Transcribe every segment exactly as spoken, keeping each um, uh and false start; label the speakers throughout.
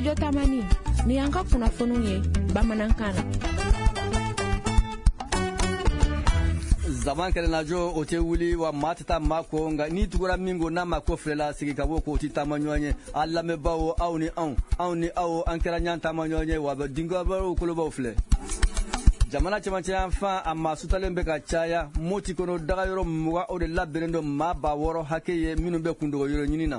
Speaker 1: Studio Tamani ni yanka kunnafoniw ye bamanankan na.
Speaker 2: Zaman kele na jo o te wuli wa matata mako nga ni tugura mingo na mako frela sigi ka woko ti tamanyonye alla me bawo aw ni aw aw ni aw ankera nyan tamanyonye wa ba dingo ba ko lo ba fle jamana chamanche anfa amma sutalembe ka chaya moti kono daga yoro muwa o de laberendo ma ba woro hakeye minu be kundo yoro nyinina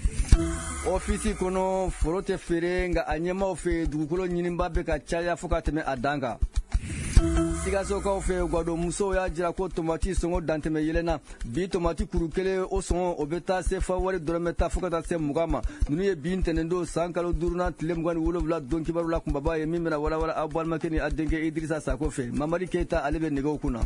Speaker 2: ofisi kono forote fere nga anyema ofe dugukolo nyinimba be ka chaya fuka teme adanga siga so ka fe gwado muso ya jira ko tomati songo danteme yelena bi tomati kurukele o songo obeta se fa wari dorometa fukata se mugama nunu ye bin tenendo sankalo duruna tlem gwan wulo vla don kibaru la kumbaba ye mimena wala wala abwal makeni adenge Idrissa Sako fe Mamadi Keita alebe nego kuna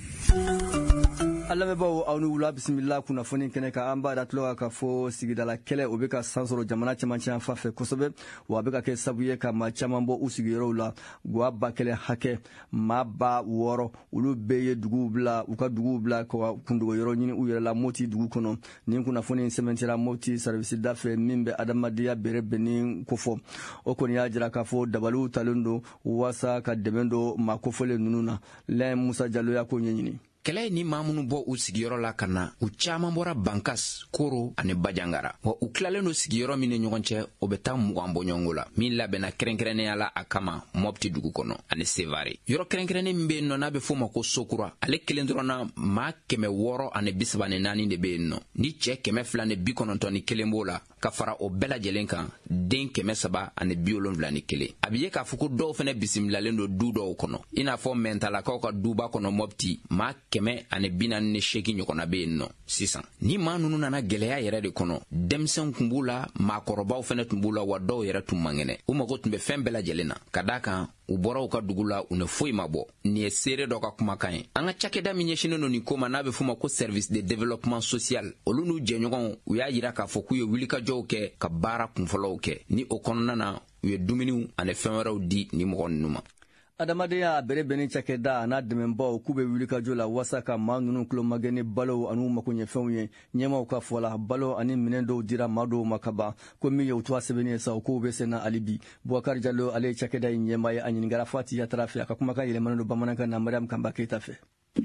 Speaker 2: Allah me bawo awnu wula bismillah kuna foni kene ka amba datlo ka fo sigidala kele obeka sansoro jamana chamancha fa fe kosobe wa beka ke sabuye ka ma chamambo usigiro la gwa bakele hake maba woro ulu beye dugu bla uka dugu bla ko kundugo yoro nyini uyela la moti dugu kono ni kuna foni sementera moti service dafe mimbe adamadiya berebe ni kofo okoni ya jira ka fo dabalu talundo wasa ka debendo makofole nununa le Musa Jallo ya ko nyini
Speaker 3: Kele ni mamunu bo u sigiyoro la kana u chaman bora bankas koro ane bajangara wa u klale no sigiyoro mine nyogonche obeta mugambo nyongola min labena krenkrene ala akama mopti dugu kono ane sevare yoro krenkrene mbe no na be foma ko sokura ale kelendrona ma keme woro ane bisbane nani de be no ni che keme flane bikono toni kelembola ka fara o bela jelenka den keme saba ane biolon vlani kele abiye ka fuku do fene bisimlalendo dudo kono ina fo mentala ka ka duba kono mopti ma keme ane binan ne sheki nyokona be no sisan ni manunu nana geleya yere de kono demsen kumbula makorobaw fene tumbula wado yere tumangene umago tumbe fembela jelena kadaka ubora uka dugula une foi mabo ni esere doka kumakan anga chakeda minyeshino no nikoma nabe fuma ko service de développement social olunu jenyogon uya yira ka fokuyo wilika joke ka bara kumfoloke ni okonna na uye duminu ane femera di ni mokonnuma
Speaker 2: Adamadeya bere beni chakeda na dememba kube wilika jola wasaka manunu klo magene balo anu makunye fenye nyema ka fola balo ani minendo dira mado makaba ko mi yewtwa sebeni sa ko be sena alibi Boubacar Diallo ale chakeda nyema ya anyingara fati ya trafia kakuma ka ile manando bamanaka na Mariam Kamba Keita fe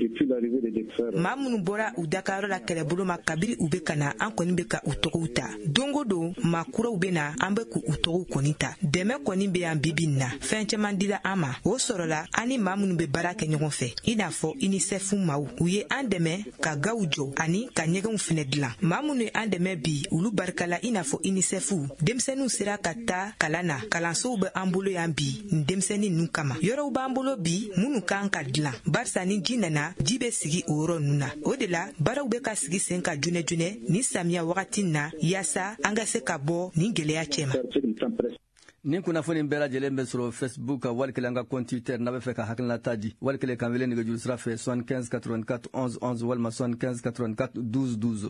Speaker 4: Mamunu bora u Dakar la kelebulu makabiri ube kana an koni be ka utouta dongo do makura ube na an be ku utou konita deme koni be an bibina fencheman dila ama o sorola ani mamunu be bara ke nyogon fe ina fo UNICEF mawu uye an deme ka gawujo ani ka nyegon fenedla mamunu an deme bi ulu barkala ina fo UNICEF demsenu sira kata kalana kalanso be ambulo yambi demseni nukama yoro ba ambulo bi munu kan kadla barsa ni jinana jibe sigi oro nuna odela baraw be ka sigi senka june june ni samia wakati na yasa anga se kabo ni geleya chema
Speaker 2: nin kuna foni mbela jelembe sur Facebook walkele anga compte Twitter na be fe ka hakilna taji walkele kan vele nige jul sra fe soixante-quinze quatre-vingt-quatre onze onze walma soixante-quinze quatre-vingt-quatre douze douze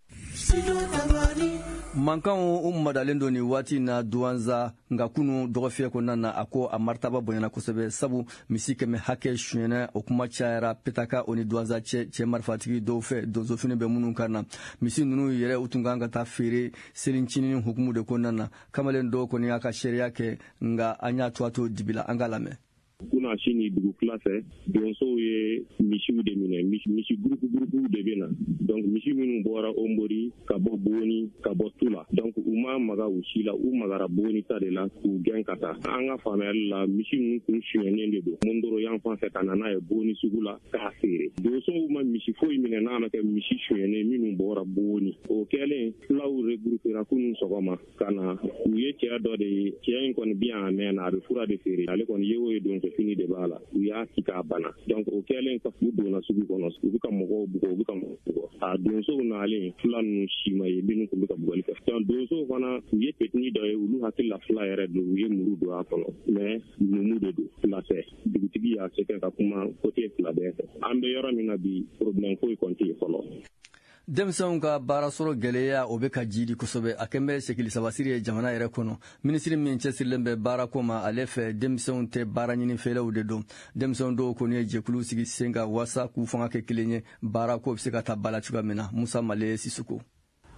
Speaker 2: Mankan umma dalendo ni wati na duanza ngakunu dogofie ko nana ako amartaba bonyana kosebe sabu misike me hake shwena okuma chaira petaka oni duanza che che marfatigi do fe do zofine be munun kana misi nunu yere utunganga ta fere selinchini hukumu de ko nana kamalen do ko ni aka sheria ke nga anya twato dibila angalame
Speaker 5: kuna shini dugu classe donso ye mishiu de mine mishi groupe groupe de bena donc mishi minu bora ombori kabo boni kabo tula donc uma maga usila u magara boni ta de la ku genkata anga famel la mishi nu kun shene de do mondoro yang fa setana na e boni sugula ka fere donso uma mishi foi mine na na ke mishi shene minu bora boni o kele law regrouper akunu sogoma kana uye ke ado de kien kon bien amena be fura de fere ale kon yewo donso fini de bala ya kika bana donc o kelen ka fudo na sugu kono sugu ka mogo bugo buka mogo a donso na ale flan shima ye binu ko buka bugo ka donc donso wana ye petni do e ulu hakilla fla yere do ye muru do akono mais mumu de do place digitigi ya seke ka kuma côté fla de ambe yoro mina bi problème ko konti kono
Speaker 2: Demson ka barasoro geleya obeka jidi kusobe akembe shekili sabasiri jamana yere kono ministri minche silembe barakoma alefe demson te baranyini fele udedo demson do koni jekulu sigi senga wasa ku fanga ke kilenye barako biseka tabala chuga mena Musa Male Sisuko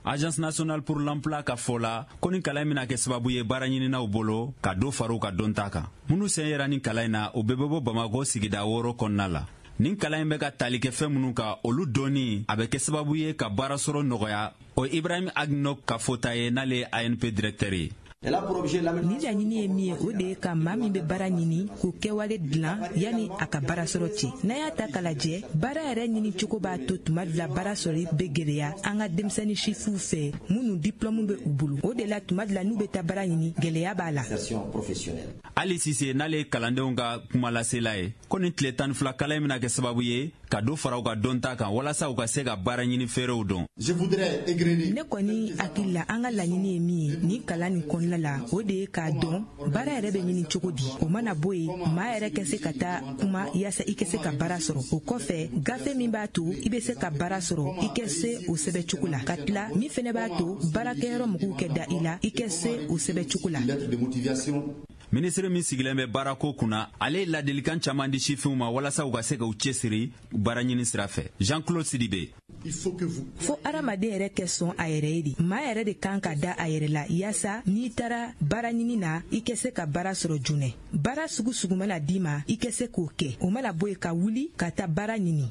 Speaker 6: Agence nationale pour l'emploi ka fola ko ni kalan mina kɛ sababu ye baara ɲininaw bolo ka do faro ka don ta kan. Minnu sen yera ni kalan na o bɛɛ bɛ bɔ Bamako sigida wɔɔrɔ kɔnɔna la. Nin kalan bɛ ka tali kɛ fɛn minnu ka olu dɔnni a bɛ kɛ sababu ye ka baara sɔrɔ nɔgɔya. O Ibrahim Agnok ka fota ye n'ale A N P directeur ye.
Speaker 4: Ni laɲini ye min ye o de ye ka maa min bɛ baara ɲini k'o kɛwale dilan yanni a ka baara sɔrɔ cɛ. N'a y'a ta k'a lajɛ baara yɛrɛ ɲini cogo b'a to tuma dɔ la baara sɔrɔli bɛ gɛlɛya an ka denmisɛnnin sifuw fɛ minnu diplôme bɛ u bolo. O de la tuma dɔ la n'u bɛ taa baara ɲini gɛlɛya b'a la.
Speaker 6: Ali Sise n'ale ye kalandenw ka kuma lasela ye ko ni tile tan ni fila kalan bɛna kɛ sababu ye ka do fara u ka dɔnta kan walasa u ka se ka baara ɲini feerew dɔn.
Speaker 4: Ne kɔni hakili la an ka laɲini ye min ye ni kalan nin kɔnɔna la o de ye k'a dɔn baara yɛrɛ bɛ ɲini cogo di. O mana bɔ yen maa yɛrɛ ka se ka taa kuma yaasa i ka se ka baara sɔrɔ. O kɔfɛ gafe min b'a to i bɛ se ka baara sɔrɔ i ka se o sɛbɛ cogo la. Ka tila min fɛnɛ b'a to baarakɛyɔrɔ mɔgɔw kɛ da i la i ka se o sɛbɛ cogo la.
Speaker 6: Ministre min sigilen bɛ baarako kunna ale ye ladilikan caman di sifinw ma walasa u ka se ka u cɛsiri baara ɲini sira fɛ. Jean-Claude Sidibe.
Speaker 4: Fo adamaden yɛrɛ kɛ sɔn a yɛrɛ ye de. Maa yɛrɛ de kan ka da a yɛrɛ la yaasa n'i taara baara ɲini na i ka se ka baara sɔrɔ joona. Baara sugu sugu mana d'i ma i ka se k'o kɛ. O mana bɔ yen ka wuli ka taa baara ɲini.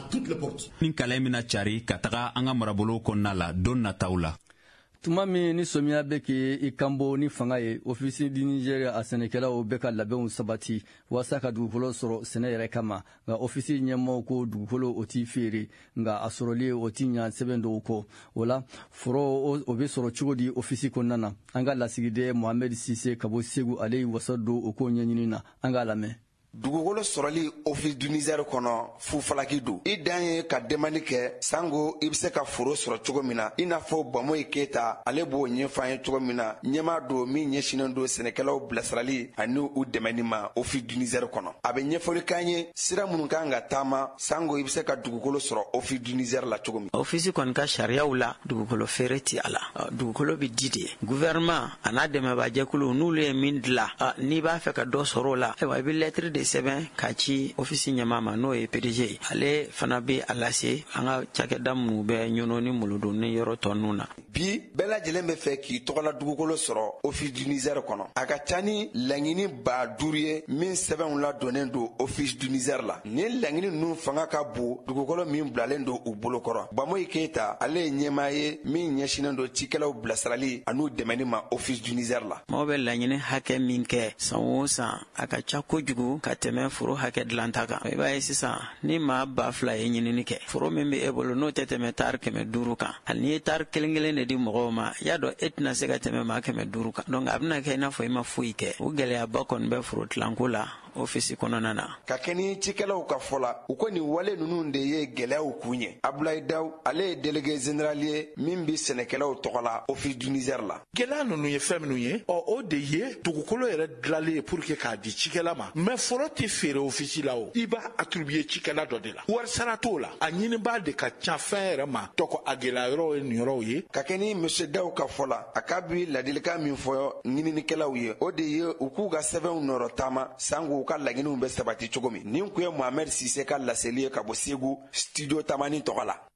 Speaker 6: Ni kalan mina cari ka taga an ka marabolow kɔnɔna la don nataw la.
Speaker 2: Tuma min ni somiya bɛ k'i kanbɔ ni fanga ye ofisi di Niger a sɛnɛkɛlaw bɛ ka labɛnw sabati walasa ka dugukolo sɔrɔ sɛnɛ yɛrɛ kama nka ofisi ɲɛmɔgɔw ko dugukolo o t'i feere nka a sɔrɔli o t'i ɲa sɛbɛn dɔw kɔ o la foro o bɛ sɔrɔ cogo di ofisi kɔnɔna na an ka lasigiden Mohamed Sise ka bɔ Segu ale ye wasa don o ko ɲɛɲini na an k'a lamɛn.
Speaker 7: Dugukolo sɔrɔli office du Niger kɔnɔ fu falaki don. I dan ye ka demande kɛ sango i bɛ se ka foro sɔrɔ cogo min na i n'a fɔ Bamoyi Keyita ale b'o ɲɛfɔ ye cogo min na ɲɛmaa don min ɲɛsinnen don sɛnɛkɛlaw bilasirali ani u dɛmɛni ma office du Niger kɔnɔ. A bɛ ɲɛfɔli k'an ye sira minnu kan ka taama sango i bɛ se ka dugukolo sɔrɔ office du Niger la cogo min.
Speaker 8: Office kɔni ka sariyaw la dugukolo feere ti a la. Dugukolo bɛ di de. Gouvernement a n'a dɛmɛbaajɛkulu n'olu ye min dilan n'i b'a fɛ ka dɔ sɔrɔ o la ayiwa i bɛ lettre de sɛbɛn ka ci ofisi ɲɛmaa ma n'o ye P D G ale fana bɛ a lase an ka cakɛda minnu bɛ ɲɔnɔ ni molodon ni yɔrɔ tɔ ninnu na.
Speaker 7: Bi bɛɛ lajɛlen bɛ fɛ k'i tɔgɔla dugukolo sɔrɔ office du Niger kɔnɔ. A ka ca ni laɲini ba duuru ye min sɛbɛnw ladonnen don office du Niger la. Ni laɲini ninnu fanga ka bon dugukolo min bilalen don u bolokɔrɔ. Bamoyi Keyita ale ye ɲɛmaa ye min ɲɛsinnen don cikɛlaw bilasirali an'u dɛmɛni ma office du Niger la.
Speaker 8: Mɔgɔ bɛ laɲini hakɛ min kɛ san o san a ka ca kojugu ka tɛmɛ foro hakɛ dilanta kan. I b'a ye sisan ni maa ba fila ye ɲinini kɛ foro min bɛ e bolo n'o tɛ tɛmɛ tari kɛmɛ duuru kan hali n'i ye tari kelen kelen de di mɔgɔw ma y'a dɔn e tɛna se ka tɛmɛ maa kɛmɛ duuru kan donc a bɛna kɛ i n'a fɔ i ma foyi kɛ. O gɛlɛyaba kɔni bɛ foro tilanko la ofisi kɔnɔna na.
Speaker 7: Ka kɛ ni cikɛlaw ka fɔ la u ko nin wale ninnu de ye gɛlɛyaw kun ye. Abdoulaye Daw ale ye délégué général ye min bi sɛnɛkɛlaw tɔgɔ la office du Niger la.
Speaker 9: Gɛlɛya ninnu ye fɛn minnu ye ɔ o de ye dugukolo yɛrɛ dilanlen ye pour que k'a di cikɛla ma mais foro tɛ feere ofisi la o i b'a attribuer cikɛla dɔ de la wari sara t'o la a ɲinibaa de ka ca fɛn yɛrɛ ma tɔgɔ a gɛlɛya yɔrɔ ye nin yɔrɔw ye.
Speaker 7: Ka kɛ ni monsieur Daw ka fɔ la a k'a bi ladilikan min fɔ ɲininikɛlaw ye o de ye u k'u ka sɛbɛnw nɔrɔ taama sango u ka laɲiniw bɛ sabati cogo min. Nin kun ye Mohamed Sise ka laseli ye ka bɔ Segu studio Tamani tɔgɔ la.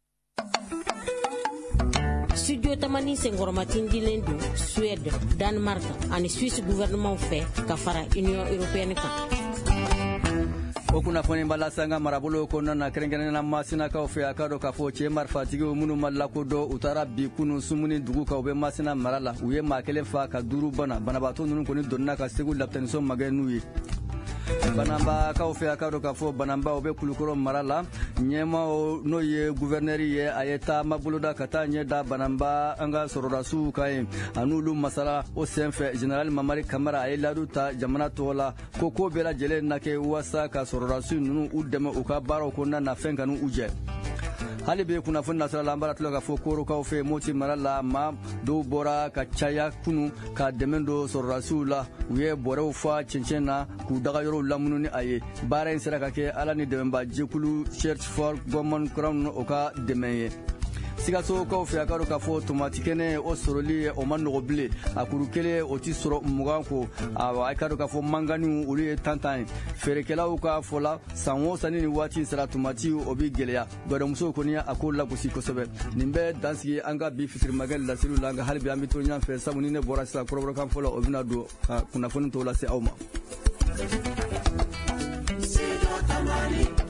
Speaker 10: Studio Tamani senkɔrɔmatin dilen don Suède, Danemark ani Suisse gouvernement fɛ ka fara Union européenne kan.
Speaker 2: O kunnafoni balasa an ka marabolo kɔnɔna na kɛrɛnkɛrɛnnena Masinakaw fɛ a ka dɔn k'a fɔ cɛ marifatigiw minnu ma lakodɔn u taara bi kunu sumuni dugu kan u bɛ Masina mara la u ye maa kelen fa ka duuru bana banabaatɔ ninnu kɔni donna ka Segu lapitaniso magɛ n'u ye. Bananbakaw fɛ a ka dɔn k'a fɔ bananbaw bɛ Kulukɔrɔ mara la ɲɛmaaw n'o ye gouverneur ye a ye taama boloda ka taa ɲɛ da bananba an ka sɔrɔdasiw kan ye a n'olu masala o senfɛ général Mamari Kamara a ye laadu ta jamana tɔgɔ la ko ko bɛɛ lajɛlen na kɛ walasa ka sɔrɔdasiw ninnu u dɛmɛ u ka baaraw kɔnɔna na fɛn kanu u jɛ. Hali bi kunnafoni nasira la an b'a tila k'a fɔ Korokaw fɛ Moti mara la maa dɔw bɔra ka caya kunu ka dɛmɛ don sɔrɔdasiw la u ye bɔrɛw fa cɛncɛn na k'u daga yɔrɔw lamununi ni a ye baara in sera ka kɛ ala ni dɛmɛba jɛkulu Search for Common Ground o ka dɛmɛ ye. Sikaso kaw fɛ a ka dɔn k'a fɔ tomati kɛnɛ o sɔrɔli o ma nɔgɔ bilen a kuru kelen o ti sɔrɔ mugan ko a ka dɔn k'a fɔ mangani olu ye tantan ye feerekɛlaw ka fɔ la san o san ni waati sera tomati o bi gɛlɛya gɔdɔmusow kɔni a ko lagosi kosɛbɛ nin bɛ dansigi an ka bi fitirimakɛ lasiriw la an ka hali bi an bɛ to ɲɔgɔn fɛ sabu ni ne bɔra sisan kɔrɔbɔrɔkan fɔlɔ o bɛna don ka kunnafoni tɔw lase aw ma.